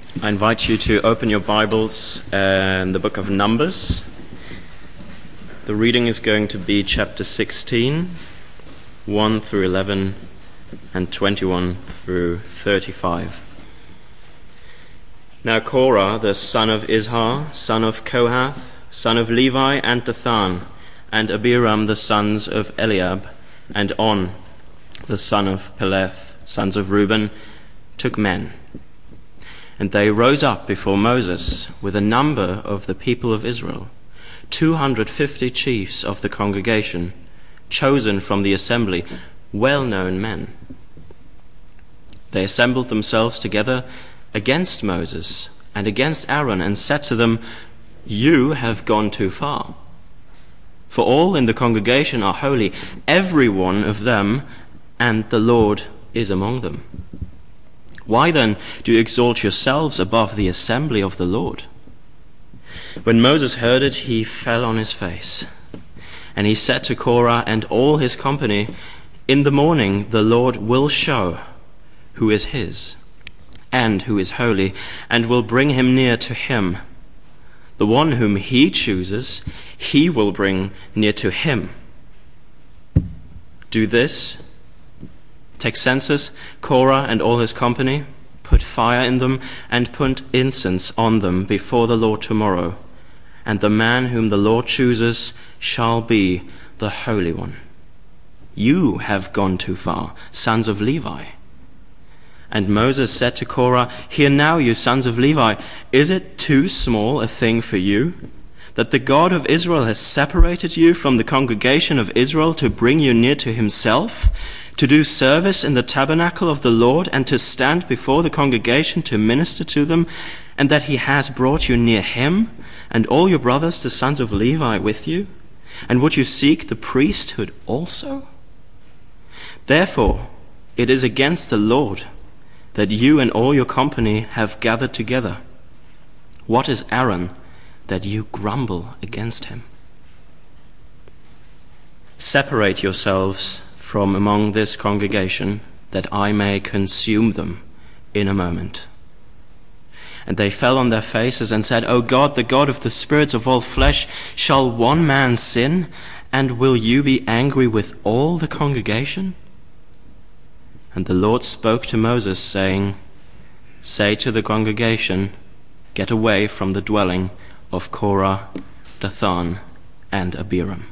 I invite you to open your Bibles in the book of Numbers. The reading is going to be chapter 16, 1 through 11, and 21 through 35. Now Korah, the son of Izhar, son of Kohath, son of Levi, and Dathan, and Abiram, the sons of Eliab, and On, the son of Peleth, sons of Reuben, took men. And they rose up before Moses with a number of the people of Israel, 250 chiefs of the congregation, chosen from the assembly, well-known men. They assembled themselves together against Moses and against Aaron, and said to them, "You have gone too far. For all in the congregation are holy, every one of them, and the Lord is among them. Why then do you exalt yourselves above the assembly of the Lord?" When Moses heard it, he fell on his face. And he said to Korah and all his company, "In the morning the Lord will show who is his, and who is holy, and will bring him near to him. The one whom he chooses, he will bring near to him. Do this. Take census, Korah and all his company, put fire in them, and put incense on them before the Lord tomorrow. And the man whom the Lord chooses shall be the Holy One. You have gone too far, sons of Levi." And Moses said to Korah, "Hear now, you sons of Levi, is it too small a thing for you, that the God of Israel has separated you from the congregation of Israel to bring you near to himself, to do service in the tabernacle of the Lord, and to stand before the congregation to minister to them, and that he has brought you near him, and all your brothers, the sons of Levi, with you? And would you seek the priesthood also? Therefore it is against the Lord that you and all your company have gathered together. What is Aaron that you grumble against him? Separate yourselves from among this congregation, that I may consume them in a moment." And they fell on their faces and said, "O God, the God of the spirits of all flesh, shall one man sin, and will you be angry with all the congregation?" And the Lord spoke to Moses, saying, "Say to the congregation, get away from the dwelling of Korah, Dathan, and Abiram."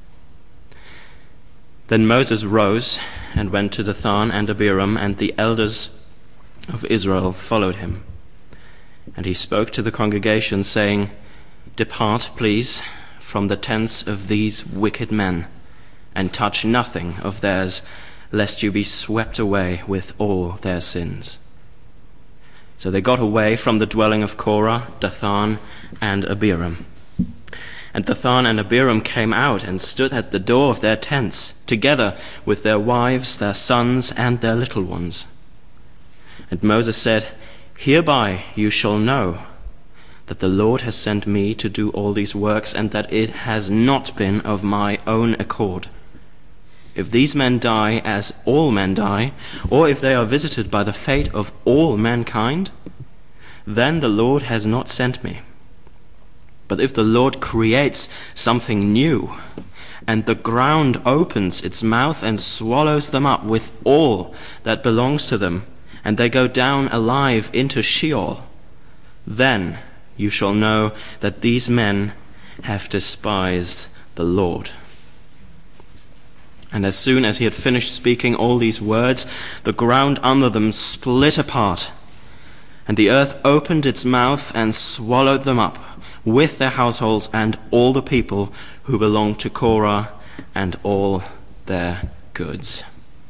Then Moses rose and went to Dathan and Abiram, and the elders of Israel followed him. And he spoke to the congregation, saying, "Depart, please, from the tents of these wicked men, and touch nothing of theirs, lest you be swept away with all their sins." So they got away from the dwelling of Korah, Dathan, and Abiram. And Dathan and Abiram came out and stood at the door of their tents, together with their wives, their sons, and their little ones. And Moses said, "Hereby you shall know that the Lord has sent me to do all these works, and that it has not been of my own accord. If these men die as all men die, or if they are visited by the fate of all mankind, then the Lord has not sent me. But if the Lord creates something new, and the ground opens its mouth and swallows them up with all that belongs to them, and they go down alive into Sheol, then you shall know that these men have despised the Lord." And as soon as he had finished speaking all these words, the ground under them split apart, and the earth opened its mouth and swallowed them up, with their households and all the people who belonged to Korah and all their goods.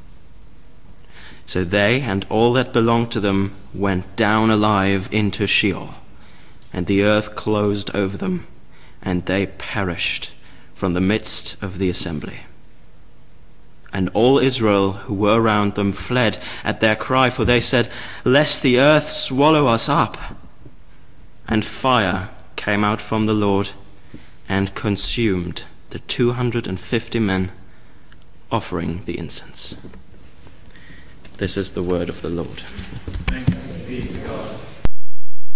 So they and all that belonged to them went down alive into Sheol, and the earth closed over them, and they perished from the midst of the assembly. And all Israel who were around them fled at their cry, for they said, "Lest the earth swallow us up." And fire came out from the Lord and consumed the 250 men offering the incense. This is the word of the Lord. Thanks be to God.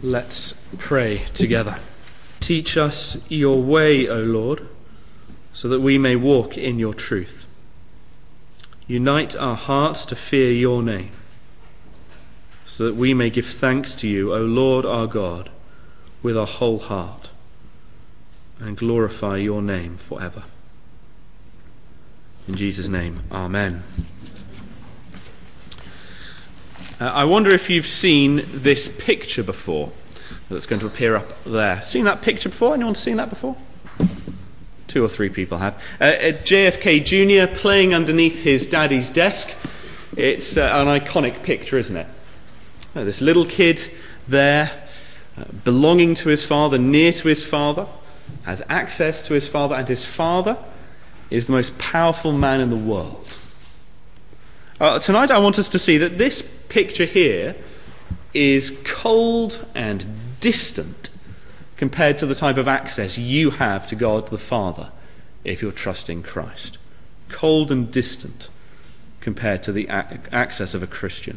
Let's pray together. Teach us your way, O Lord, so that we may walk in your truth. Unite our hearts to fear your name, so that we may give thanks to you, O Lord our God, with our whole heart, and glorify your name forever. In Jesus' name, amen. I wonder if you've seen this picture before that's going to appear up there. Seen that picture before? Anyone seen that before? 2 or 3 people have. JFK Jr. playing underneath his daddy's desk. It's an iconic picture, isn't it? This little kid there, belonging to his father, near to his father, has access to his father, and his father is the most powerful man in the world. Tonight I want us to see that this picture here is cold and distant compared to the type of access you have to God the Father if you're trusting Christ. Cold and distant compared to the access of a Christian.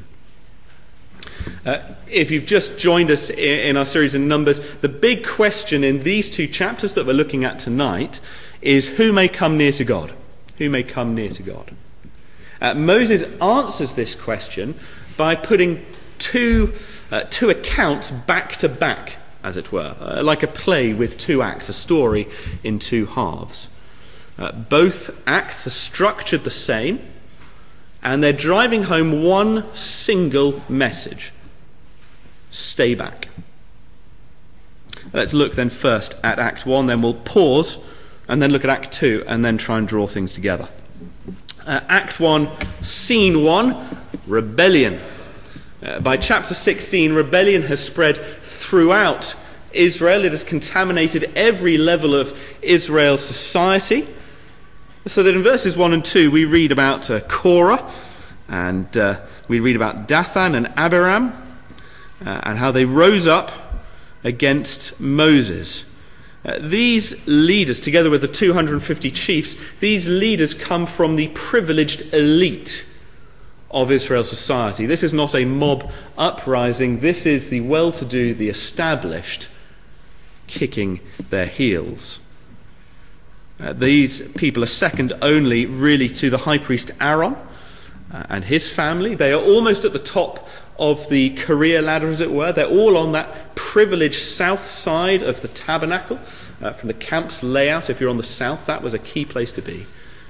If you've just joined us in our series in Numbers, the big question in these 2 chapters that we're looking at tonight is who may come near to God? Who may come near to God? Moses answers this question by putting two accounts back to back, as it were, like a play with 2 acts, a story in 2 halves. Both acts are structured the same, and they're driving home one single message: stay back. Let's look then first at Act 1, then we'll pause, and then look at Act 2, and then try and draw things together. Act 1, Scene 1, rebellion. By chapter 16, rebellion has spread throughout Israel. It has contaminated every level of Israel's society. So that in verses 1 and 2 we read about Korah, and we read about Dathan and Abiram, and how they rose up against Moses. These leaders, together with the 250 chiefs, these leaders come from the privileged elite of Israel's society. This is not a mob uprising. This is the well-to-do, the established, kicking their heels. These people are second only, really, to the high priest Aaron and his family. They are almost at the top of the career ladder, as it were. They're all on that privileged south side of the tabernacle. From the camp's layout, if you're on the south, that was a key place to be.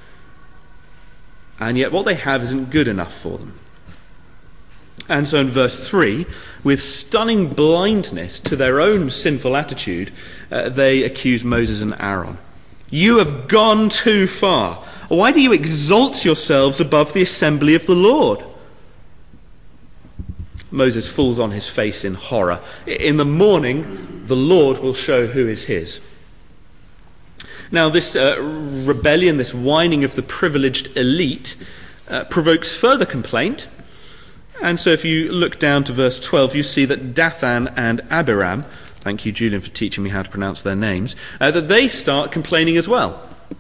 And yet what they have isn't good enough for them. And so in verse 3, with stunning blindness to their own sinful attitude, they accuse Moses and Aaron. You have gone too far. Why do you exalt yourselves above the assembly of the Lord? Moses falls on his face in horror. In the morning, the Lord will show who is his. Now, this rebellion, this whining of the privileged elite, provokes further complaint. And so if you look down to verse 12, you see that Dathan and Abiram, thank you, Julian, for teaching me how to pronounce their names, that they start complaining as well.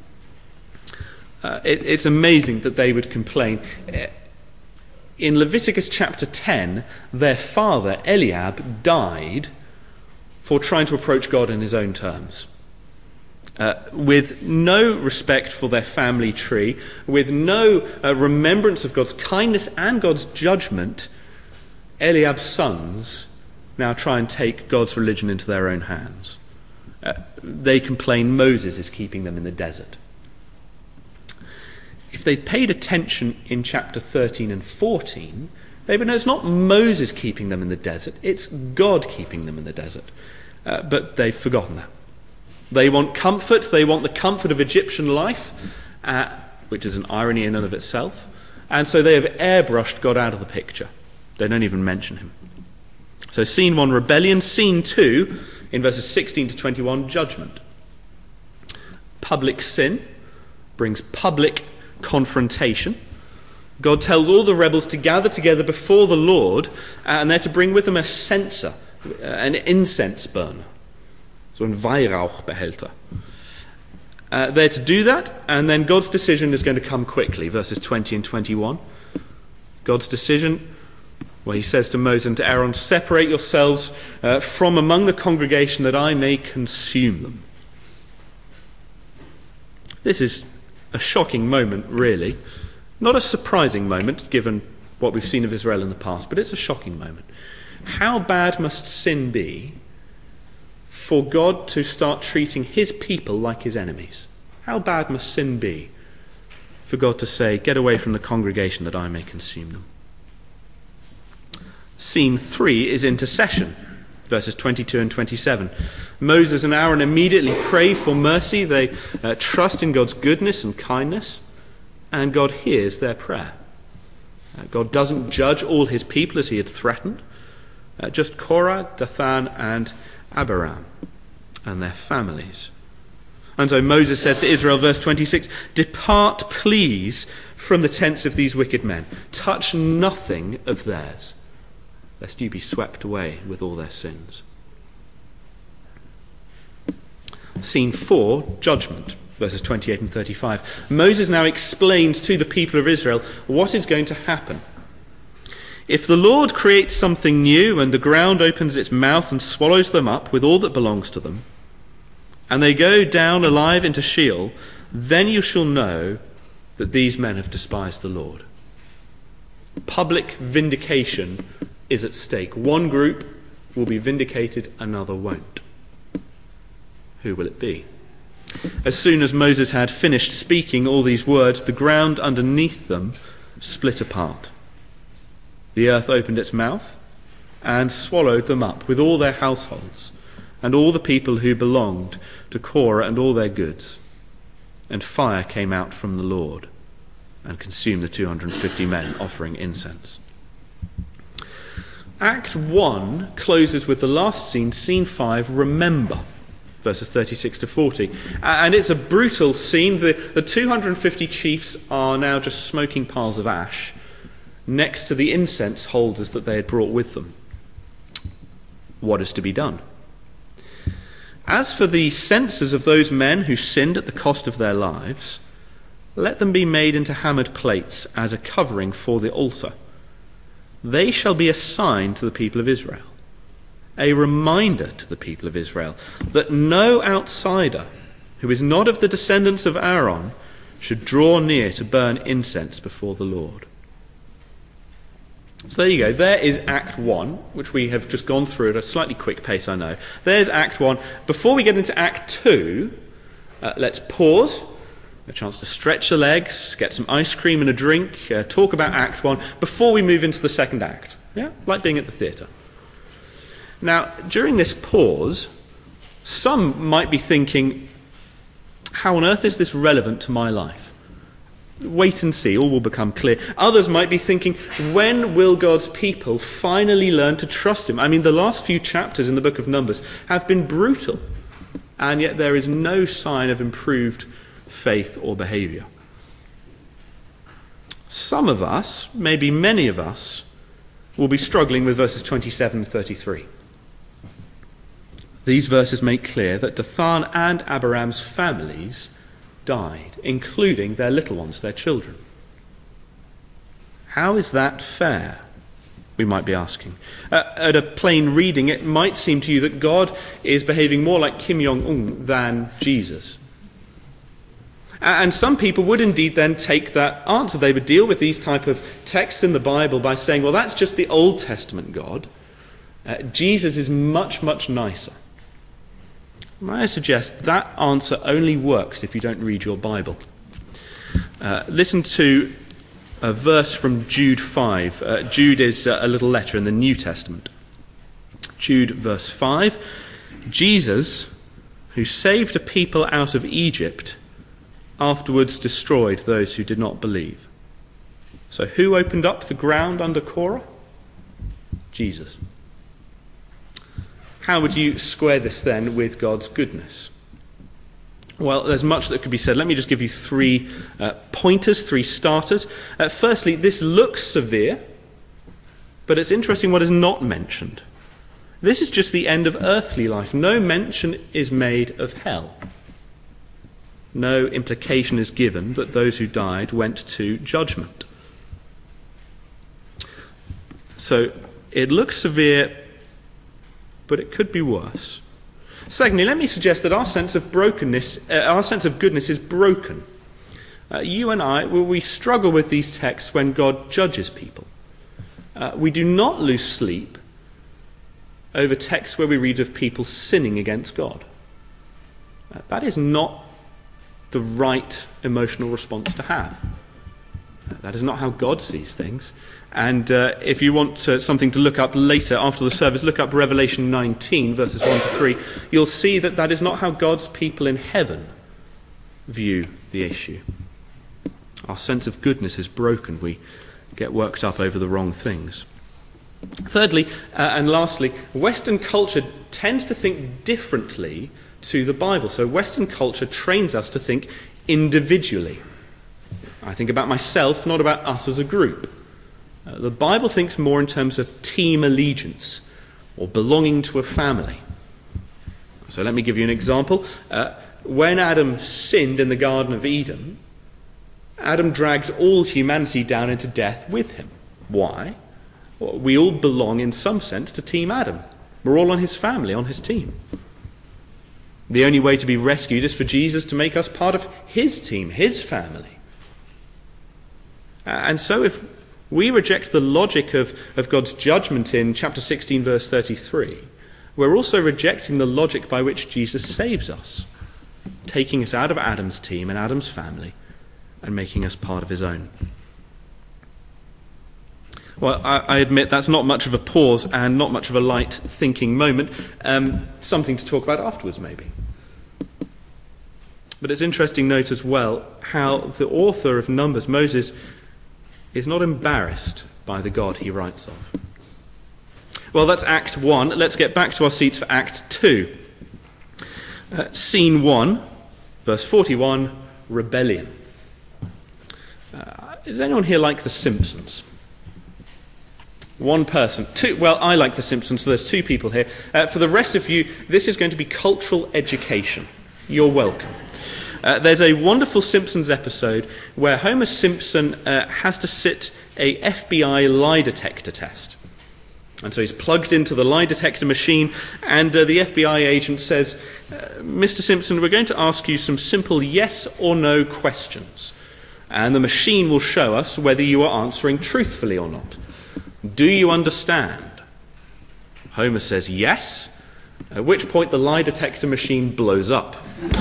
It's amazing that they would complain. In Leviticus chapter 10, their father, Eliab, died for trying to approach God in his own terms. With no respect for their family tree, with no remembrance of God's kindness and God's judgment, Eliab's sons now try and take God's religion into their own hands. They complain Moses is keeping them in the desert. If they paid attention in chapter 13 and 14, they would know it's not Moses keeping them in the desert, it's God keeping them in the desert. But they've forgotten that. They want comfort, they want the comfort of Egyptian life, which is an irony in and of itself. And so they have airbrushed God out of the picture. They don't even mention him. So scene 1, rebellion. Scene 2, in verses 16 to 21, judgment. Public sin brings public confrontation. God tells all the rebels to gather together before the Lord, and they're to bring with them a censer, an incense burner. So ein Weihrauchbehälter. They're to do that, and then God's decision is going to come quickly, verses 20 and 21. God's decision, where he says to Moses and to Aaron, "Separate yourselves from among the congregation that I may consume them." This is a shocking moment, really. Not a surprising moment, given what we've seen of Israel in the past, but it's a shocking moment. How bad must sin be for God to start treating his people like his enemies? How bad must sin be for God to say, "Get away from the congregation that I may consume them"? Scene 3 is intercession, verses 22 and 27. Moses and Aaron immediately pray for mercy. They trust in God's goodness and kindness, and God hears their prayer. God doesn't judge all his people as he had threatened, just Korah, Dathan, and Abiram and their families. And so Moses says to Israel, verse 26, "Depart, please, from the tents of these wicked men. Touch nothing of theirs, lest you be swept away with all their sins." Scene 4, judgment, verses 28 and 35. Moses now explains to the people of Israel what is going to happen. If the Lord creates something new and the ground opens its mouth and swallows them up with all that belongs to them, and they go down alive into Sheol, then you shall know that these men have despised the Lord. Public vindication is at stake. One group will be vindicated, another won't. Who will it be? As soon as Moses had finished speaking all these words, the ground underneath them split apart. The earth opened its mouth and swallowed them up with all their households and all the people who belonged to Korah and all their goods. And fire came out from the Lord and consumed the 250 men offering incense. Act 1 closes with the last scene, scene 5, remember, verses 36 to 40. And it's a brutal scene. The 250 chiefs are now just smoking piles of ash next to the incense holders that they had brought with them. What is to be done? As for the censers of those men who sinned at the cost of their lives, let them be made into hammered plates as a covering for the altar. They shall be a sign to the people of Israel, a reminder to the people of Israel, that no outsider who is not of the descendants of Aaron should draw near to burn incense before the Lord. So there you go. There is Act 1, which we have just gone through at a slightly quick pace, I know. There's Act 1. Before we get into Act 2, let's pause, a chance to stretch the legs, get some ice cream and a drink, talk about Act 1, before we move into the second act. Yeah? Like being at the theatre. Now, during this pause, some might be thinking, how on earth is this relevant to my life? Wait and see, all will become clear. Others might be thinking, when will God's people finally learn to trust him? I mean, the last few chapters in the book of Numbers have been brutal, and yet there is no sign of improved faith or behaviour. Some of us, maybe many of us, will be struggling with verses 27 and 33. These verses make clear that Dathan and Abiram's families died, including their little ones, their children. How is that fair? We might be asking. At a plain reading, it might seem to you that God is behaving more like Kim Jong-un than Jesus. And some people would indeed then take that answer. They would deal with these type of texts in the Bible by saying, well, that's just the Old Testament God. Jesus is much, much nicer. May I suggest that answer only works if you don't read your Bible. Listen to a verse from Jude 5. Jude is a little letter in the New Testament. Jude verse 5. Jesus, who saved a people out of Egypt, afterwards destroyed those who did not believe. So who opened up the ground under Korah? Jesus. How would you square this then with God's goodness? Well, there's much that could be said. Let me just give you 3 pointers, 3 starters. Firstly, this looks severe, but it's interesting what is not mentioned. This is just the end of earthly life. No mention is made of hell. No implication is given that those who died went to judgment. So it looks severe, but it could be worse. Secondly, let me suggest that our sense of brokenness, our sense of goodness is broken. You and I, we struggle with these texts when God judges people. We do not lose sleep over texts where we read of people sinning against God. That is not the right emotional response to have. That is not how God sees things. And if you want something to look up later after the service, look up Revelation 19, verses 1 to 3. You'll see that that is not how God's people in heaven view the issue. Our sense of goodness is broken. We get worked up over the wrong things. Thirdly, and lastly, Western culture tends to think differently to the Bible. So Western culture trains us to think individually. I think about myself, not about us as a group. The Bible thinks more in terms of team allegiance or belonging to a family. So let me give you an example. When Adam sinned in the Garden of Eden, Adam dragged all humanity down into death with him. Why? Well, we all belong in some sense to Team Adam. We're all on his family, on his team. The only way to be rescued is for Jesus to make us part of his team, his family. And so if we reject the logic of God's judgment in chapter 16, verse 33, we're also rejecting the logic by which Jesus saves us, taking us out of Adam's team and Adam's family and making us part of his own. Well, I admit that's not much of a pause and not much of a light thinking moment. Something to talk about afterwards, maybe. But it's interesting to note as well how the author of Numbers, Moses, is not embarrassed by the God he writes of. Well, that's Act 1. Let's get back to our seats for Act 2. Scene 1, verse 41, rebellion. Does anyone here like The Simpsons? One person. Two. Well, I like The Simpsons, so there's two people here. For the rest of you, this is going to be cultural education. You're welcome. There's a wonderful Simpsons episode where Homer Simpson has to sit a FBI lie detector test. And so he's plugged into the lie detector machine, and the FBI agent says, Mr. Simpson, we're going to ask you some simple yes or no questions. And the machine will show us whether you are answering truthfully or not. Do you understand? Homer says yes, at which point the lie detector machine blows up.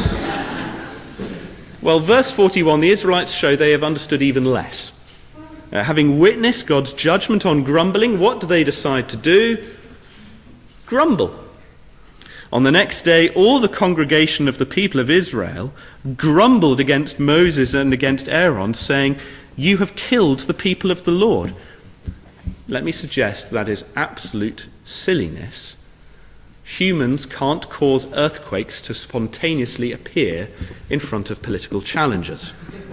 Well, verse 41, the Israelites show they have understood even less. Having witnessed God's judgment on grumbling, what do they decide to do? Grumble. On the next day, all the congregation of the people of Israel grumbled against Moses and against Aaron, saying, "You have killed the people of the Lord." Let me suggest that is absolute silliness. Humans can't cause earthquakes to spontaneously appear in front of political challengers.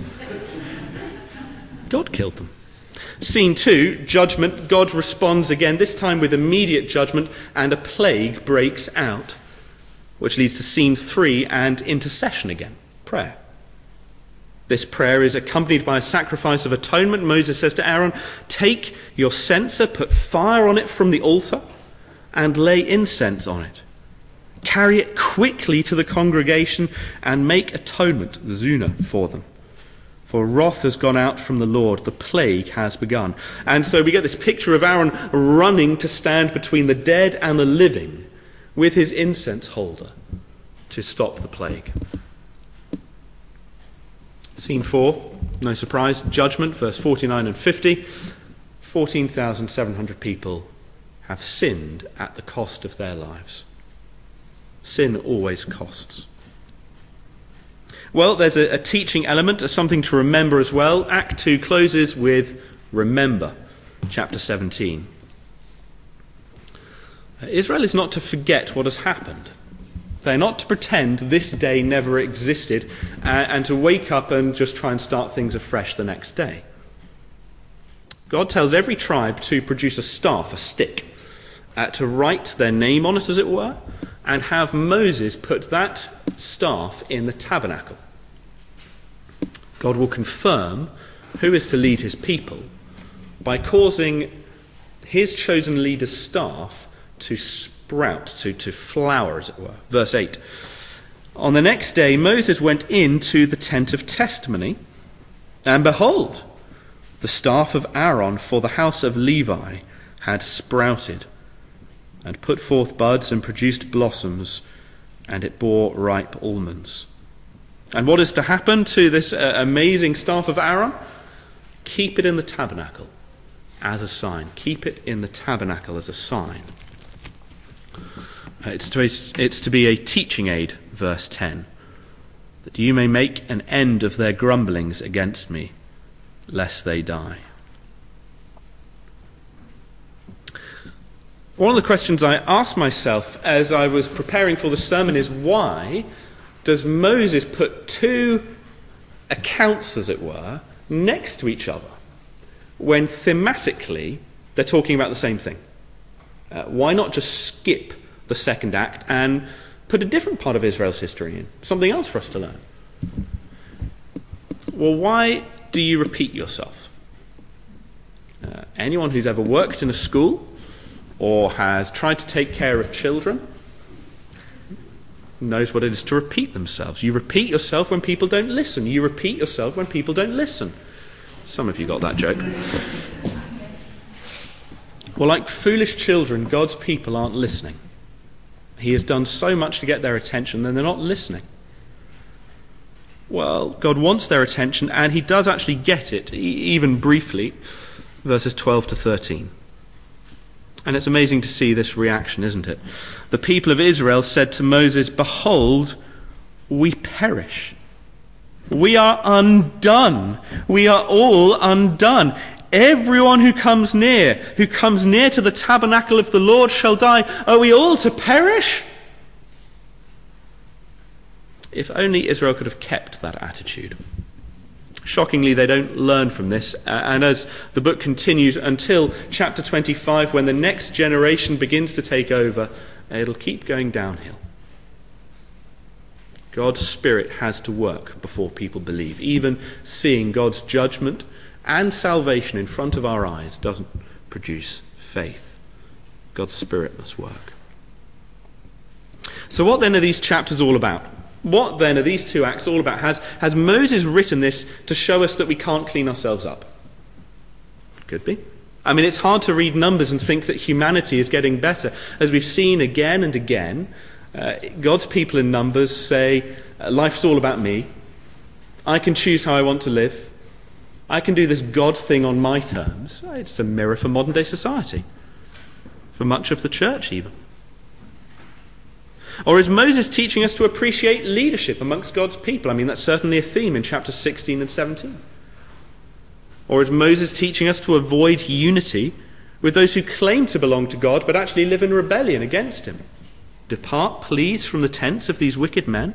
God killed them. Scene 2, judgment. God responds again, this time with immediate judgment, and a plague breaks out, which leads to scene 3 and intercession again, prayer. This prayer is accompanied by a sacrifice of atonement. Moses says to Aaron, "Take your censer, put fire on it from the altar, and lay incense on it. Carry it quickly to the congregation and make atonement, zuna, for them. For wrath has gone out from the Lord, the plague has begun." And so we get this picture of Aaron running to stand between the dead and the living with his incense holder to stop the plague. Scene 4, no surprise, judgment, verse 49 and 50. 14,700 people have sinned at the cost of their lives. Sin always costs. Well, there's a teaching element, something to remember as well. Act 2 closes with remember, chapter 17. Israel is not to forget what has happened. They're not to pretend this day never existed and to wake up and just try and start things afresh the next day. God tells every tribe to produce a staff, a stick, to write their name on it, as it were, and have Moses put that staff in the tabernacle. God will confirm who is to lead his people by causing his chosen leader's staff to sprout, to flower, as it were. Verse 8. On the next day, Moses went into the tent of testimony, and behold, the staff of Aaron for the house of Levi had sprouted, and put forth buds and produced blossoms, and it bore ripe almonds. And what is to happen to this amazing staff of Aaron? Keep it in the tabernacle as a sign. Keep it in the tabernacle as a sign. It's to be a teaching aid, verse 10, that you may make an end of their grumblings against me, lest they die. One of the questions I asked myself as I was preparing for the sermon is, why does Moses put two accounts, as it were, next to each other when thematically they're talking about the same thing? Why not just skip the second act and put a different part of Israel's history in, something else for us to learn? Well, why do you repeat yourself? Anyone who's ever worked in a school or has tried to take care of children knows what it is to repeat themselves. You repeat yourself when people don't listen. You repeat yourself when people don't listen. Some of you got that joke. Well, like foolish children, God's people aren't listening. He has done so much to get their attention, then they're not listening. Well, God wants their attention, and he does actually get it, even briefly, verses 12 to 13. And it's amazing to see this reaction, isn't it? The people of Israel said to Moses, "Behold, we perish. We are undone. We are all undone. Everyone who comes near to the tabernacle of the Lord shall die. Are we all to perish?" If only Israel could have kept that attitude. Shockingly, they don't learn from this, and as the book continues until chapter 25, when the next generation begins to take over, it'll keep going downhill. God's Spirit has to work before people believe. Even seeing God's judgment and salvation in front of our eyes doesn't produce faith. God's Spirit must work. So what then are these chapters all about? What then are these two acts all about? Has Moses written this to show us that we can't clean ourselves up? Could be. I mean, it's hard to read Numbers and think that humanity is getting better. As we've seen again and again, God's people in Numbers say, life's all about me. I can choose how I want to live. I can do this God thing on my terms. It's a mirror for modern day society, for much of the church even. Or is Moses teaching us to appreciate leadership amongst God's people? I mean, that's certainly a theme in chapters 16 and 17. Or is Moses teaching us to avoid unity with those who claim to belong to God but actually live in rebellion against him? Depart, please, from the tents of these wicked men.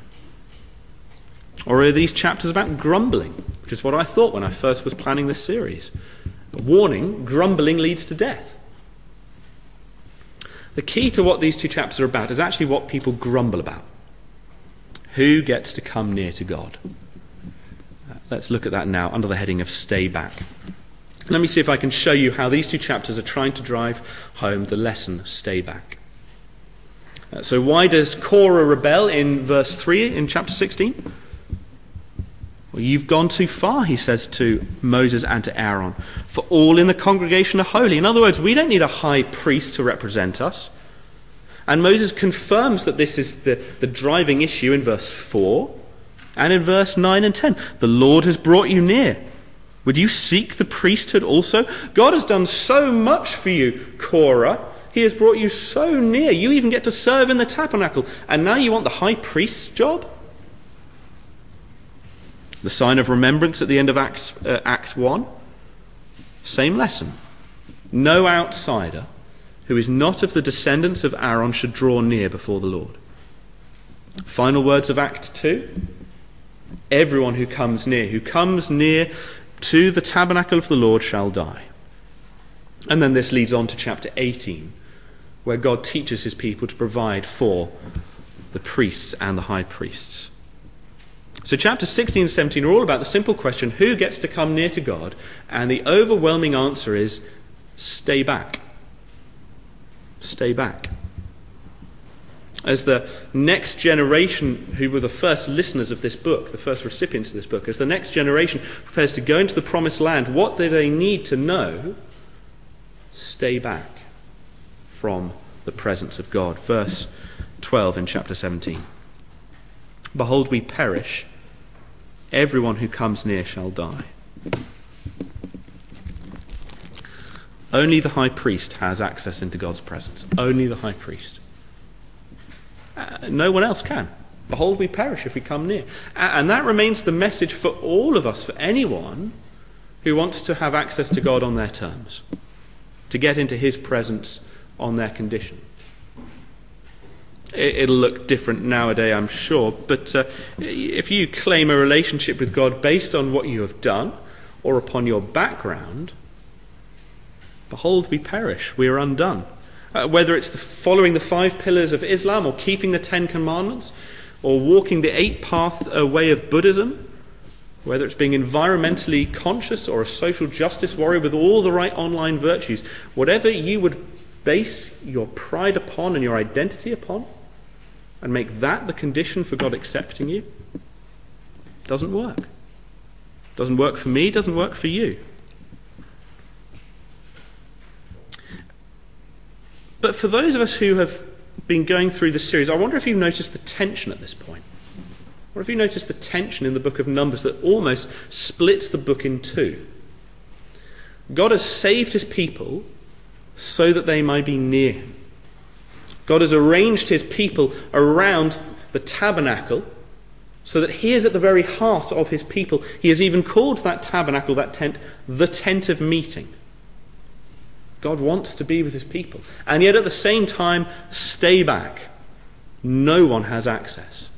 Or are these chapters about grumbling, which is what I thought when I first was planning this series? A warning, grumbling leads to death. The key to what these two chapters are about is actually what people grumble about. Who gets to come near to God? Let's look at that now under the heading of Stay Back. Let me see if I can show you how these two chapters are trying to drive home the lesson, Stay Back. So why does Korah rebel in verse 3 in chapter 16? Well, you've gone too far, he says to Moses and to Aaron, for all in the congregation are holy. In other words, we don't need a high priest to represent us. And Moses confirms that this is the driving issue in verse 4 and in verse 9 and 10. The Lord has brought you near. Would you seek the priesthood also? God has done so much for you, Korah. He has brought you so near. You even get to serve in the tabernacle. And now you want the high priest's job? The sign of remembrance at the end of Act 1. Same lesson. No outsider who is not of the descendants of Aaron should draw near before the Lord. Final words of Act 2. Everyone who comes near to the tabernacle of the Lord shall die. And then this leads on to chapter 18, where God teaches his people to provide for the priests and the high priests. So chapters 16 and 17 are all about the simple question, who gets to come near to God? And the overwhelming answer is, stay back. Stay back. As the next generation, who were the first listeners of this book, the first recipients of this book, as the next generation prepares to go into the promised land, what do they need to know? Stay back from the presence of God. Verse 12 in chapter 17. Behold, we perish. Everyone who comes near shall die. Only the high priest has access into God's presence. Only the high priest. No one else can. Behold, we perish if we come near. And that remains the message for all of us, for anyone who wants to have access to God on their terms, to get into his presence on their condition. It'll look different nowadays, I'm sure, but if you claim a relationship with God based on what you have done or upon your background, behold, we perish, we are undone. Whether it's following the 5 pillars of Islam, or keeping the 10 commandments, or walking the 8-path way of Buddhism, whether it's being environmentally conscious or a social justice warrior with all the right online virtues, whatever you would base your pride upon and your identity upon, and make that the condition for God accepting you, doesn't work. Doesn't work for me, doesn't work for you. But for those of us who have been going through this series, I wonder if you've noticed the tension at this point. Or if you noticed the tension in the book of Numbers that almost splits the book in two. God has saved his people so that they might be near him. God has arranged his people around the tabernacle so that he is at the very heart of his people. He has even called that tabernacle, that tent, the tent of meeting. God wants to be with his people. And yet at the same time, stay back. No one has access.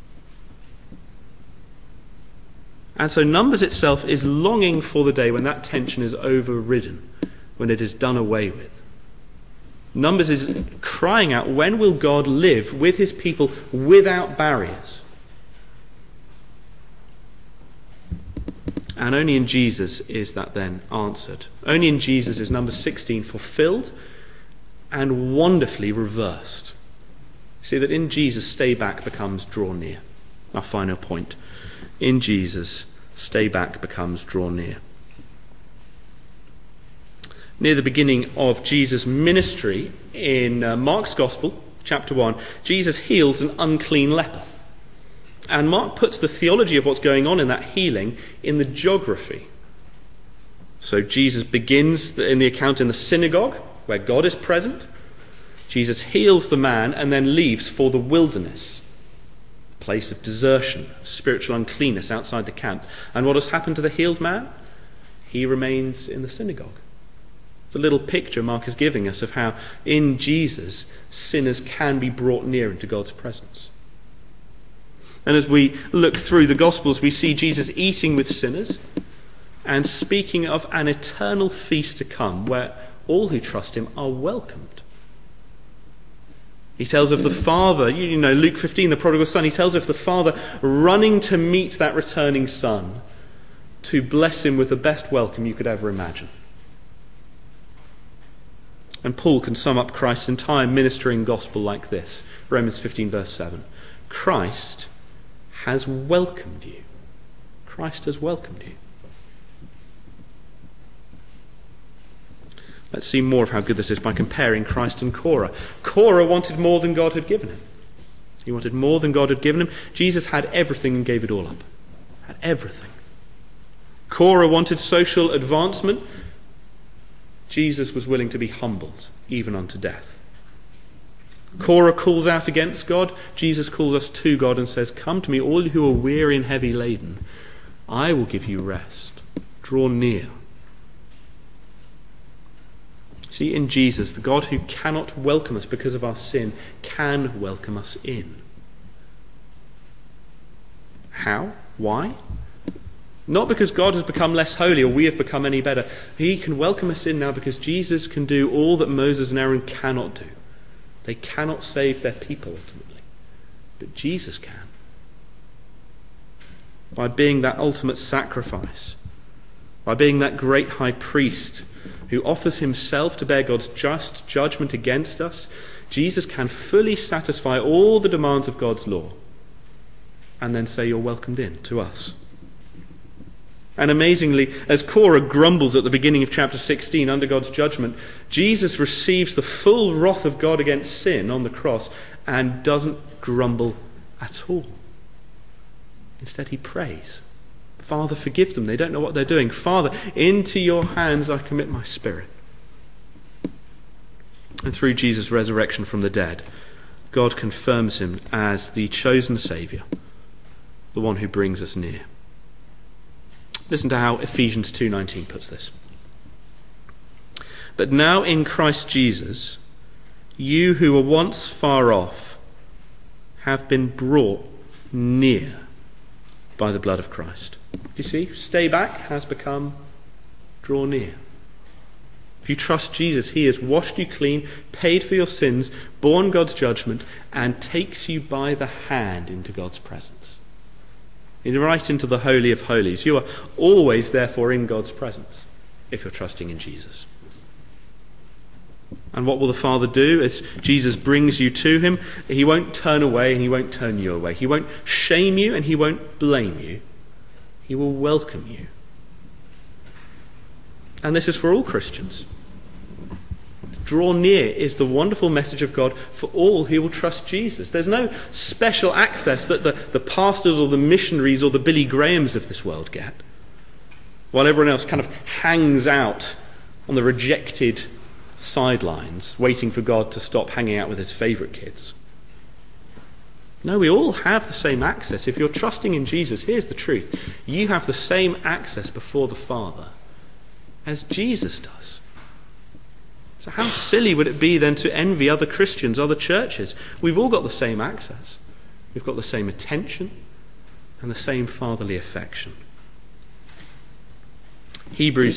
And so Numbers itself is longing for the day when that tension is overridden, when it is done away with. Numbers is crying out, when will God live with his people without barriers? And only in Jesus is that then answered. Only in Jesus is number 16 fulfilled and wonderfully reversed. See that in Jesus, stay back becomes draw near. Our final point. In Jesus, stay back becomes draw near. Near the beginning of Jesus' ministry in Mark's Gospel, chapter 1, Jesus heals an unclean leper. And Mark puts the theology of what's going on in that healing in the geography. So Jesus begins in the account in the synagogue, where God is present. Jesus heals the man and then leaves for the wilderness, a place of desertion, of spiritual uncleanness outside the camp. And what has happened to the healed man? He remains in the synagogue. It's a little picture Mark is giving us of how in Jesus sinners can be brought near into God's presence. And as we look through the Gospels, we see Jesus eating with sinners and speaking of an eternal feast to come where all who trust him are welcomed. He tells of the Father, Luke 15, the prodigal son, he tells of the Father running to meet that returning son to bless him with the best welcome you could ever imagine. And Paul can sum up Christ's entire ministering gospel like this. Romans 15, verse 7. Christ has welcomed you. Christ has welcomed you. Let's see more of how good this is by comparing Christ and Korah. Korah wanted more than God had given him. He wanted more than God had given him. Jesus had everything and gave it all up. Had everything. Korah wanted social advancement. Jesus was willing to be humbled, even unto death. Korah calls out against God. Jesus calls us to God and says, come to me, all who are weary and heavy laden. I will give you rest. Draw near. See, in Jesus, the God who cannot welcome us because of our sin can welcome us in. How? Why? Not because God has become less holy or we have become any better. He can welcome us in now because Jesus can do all that Moses and Aaron cannot do. They cannot save their people ultimately, but Jesus can. By being that ultimate sacrifice, by being that great high priest who offers himself to bear God's just judgment against us, Jesus can fully satisfy all the demands of God's law and then say, you're welcomed in to us. And amazingly, as Korah grumbles at the beginning of chapter 16 under God's judgment, Jesus receives the full wrath of God against sin on the cross and doesn't grumble at all. Instead, he prays, Father, forgive them. They don't know what they're doing. Father, into your hands I commit my spirit. And through Jesus' resurrection from the dead, God confirms him as the chosen Saviour, the one who brings us near. Listen to how Ephesians 2:19 puts this. But now in Christ Jesus, you who were once far off have been brought near by the blood of Christ. You see, stay back has become draw near. If you trust Jesus, he has washed you clean, paid for your sins, borne God's judgment, and takes you by the hand into God's presence. Right into the Holy of Holies. You are always, therefore, in God's presence if you're trusting in Jesus. And what will the Father do as Jesus brings you to him? He won't turn away and he won't turn you away. He won't shame you and he won't blame you. He will welcome you. And this is for all Christians. Draw near is the wonderful message of God for all who will trust Jesus. There's no special access that the pastors or the missionaries or the Billy Grahams of this world get, while everyone else kind of hangs out on the rejected sidelines, waiting for God to stop hanging out with his favourite kids. No, we all have the same access. If you're trusting in Jesus, here's the truth. You have the same access before the Father as Jesus does. So how silly would it be then to envy other Christians, other churches? We've all got the same access. We've got the same attention and the same fatherly affection. Hebrews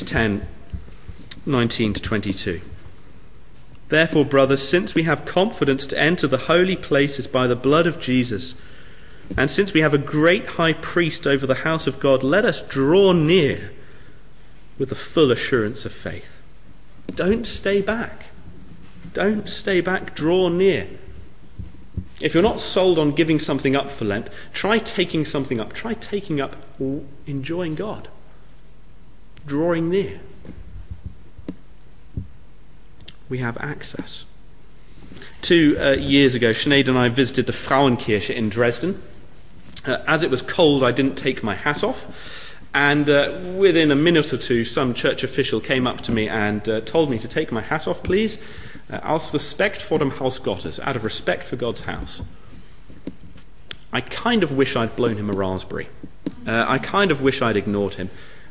10:19-22. Therefore, brothers, since we have confidence to enter the holy places by the blood of Jesus, and since we have a great high priest over the house of God, let us draw near with the full assurance of faith. Don't stay back. Don't stay back. Draw near. If you're not sold on giving something up for Lent, try taking something up. Try taking up enjoying God. Drawing near. We have access. 2 years ago, Sinead and I visited the Frauenkirche in Dresden. As it was cold, I didn't take my hat off. And within a minute or two, some church official came up to me and told me to take my hat off, please, aus Respekt vor dem Haus Gottes, out of respect for God's house. I kind of wish I'd blown him a raspberry. I kind of wish I'd ignored him.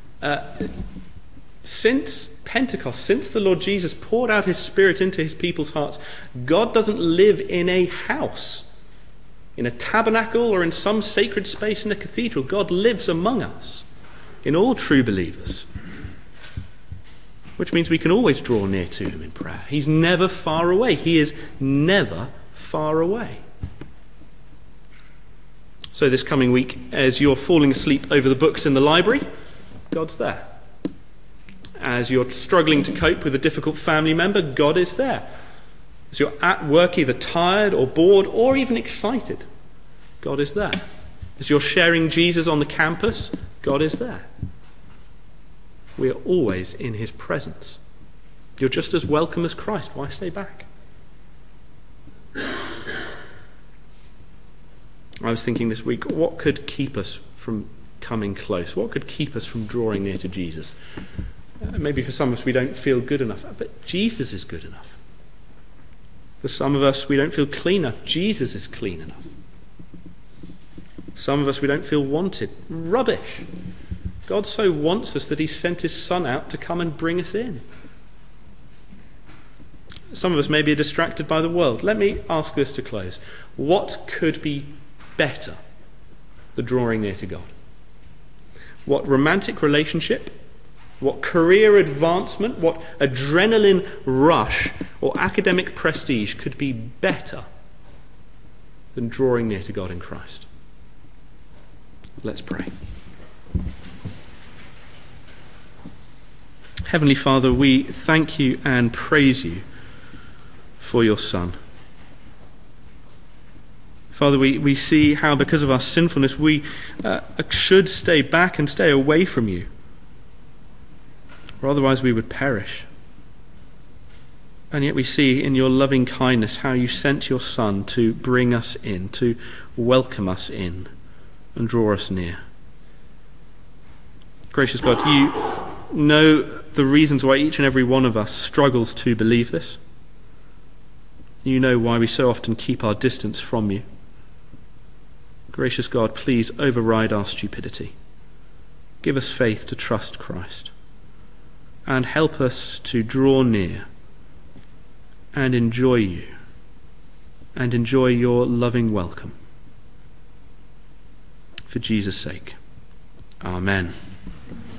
Since Pentecost, since the Lord Jesus poured out his Spirit into his people's hearts, God doesn't live in a house, in a tabernacle, or in some sacred space in a cathedral. God lives among us, in all true believers, which means we can always draw near to him in prayer. He's never far away. He is never far away. So this coming week, as you're falling asleep over the books in the library, God's there. As you're struggling to cope with a difficult family member, God is there. As you're at work either tired or bored or even excited, God is there. As you're sharing Jesus on the campus, God is there. We are always in his presence. You're just as welcome as Christ. Why stay back? I was thinking this week, what could keep us from coming close? What could keep us from drawing near to Jesus? Maybe for some of us we don't feel good enough, but Jesus is good enough. For some of us we don't feel clean enough. Jesus is clean enough. Some of us we don't feel wanted. Rubbish. God so wants us that he sent his Son out to come and bring us in. Some of us maybe are distracted by the world. Let me ask this to close. What could be better than drawing near to God? What romantic relationship, what career advancement, what adrenaline rush or academic prestige could be better than drawing near to God in Christ? Let's pray. Heavenly Father, we thank you and praise you for your Son. Father, we see how because of our sinfulness we should stay back and stay away from you, or otherwise we would perish. And yet we see in your loving kindness how you sent your Son to bring us in, to welcome us in and draw us near. Gracious God, you know the reasons why each and every one of us struggles to believe this. You know why we so often keep our distance from you. Gracious God, please override our stupidity. Give us faith to trust Christ. And help us to draw near and enjoy you. And enjoy your loving welcome. For Jesus' sake. Amen.